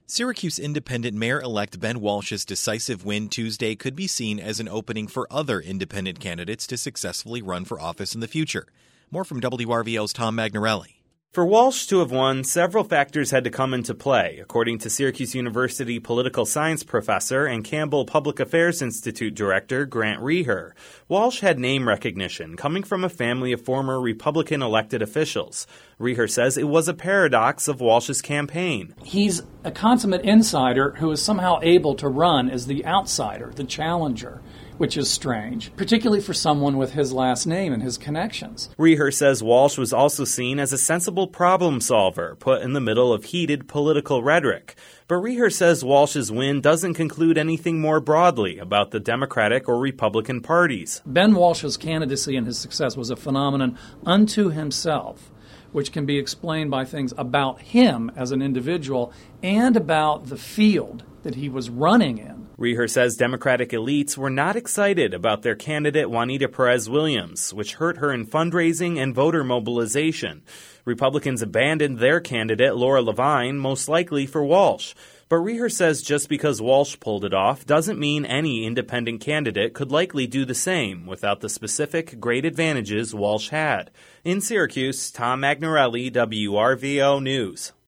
Syracuse independent mayor-elect Ben Walsh's decisive win Tuesday could be seen as an opening for other independent candidates to successfully run for office in the future. More from WRVO's Tom Magnarelli. For Walsh to have won, several factors had to come into play, according to Syracuse University political science professor and Campbell Public Affairs Institute director Grant Reher. Walsh had name recognition, coming from a family of former Republican elected officials. Reher says it was a paradox of Walsh's campaign. He's a consummate insider who is somehow able to run as the outsider, the challenger, which is strange, particularly for someone with his last name and his connections. Reher says Walsh was also seen as a sensible problem solver, put in the middle of heated political rhetoric. But Reher says Walsh's win doesn't conclude anything more broadly about the Democratic or Republican parties. Ben Walsh's candidacy and his success was a phenomenon unto himself, which can be explained by things about him as an individual and about the field that he was running in. Reher says Democratic elites were not excited about their candidate Juanita Perez Williams, which hurt her in fundraising and voter mobilization. Republicans abandoned their candidate Laura Levine, most likely for Walsh. But Reher says just because Walsh pulled it off doesn't mean any independent candidate could likely do the same without the specific great advantages Walsh had. In Syracuse, Tom Magnarelli, WRVO News.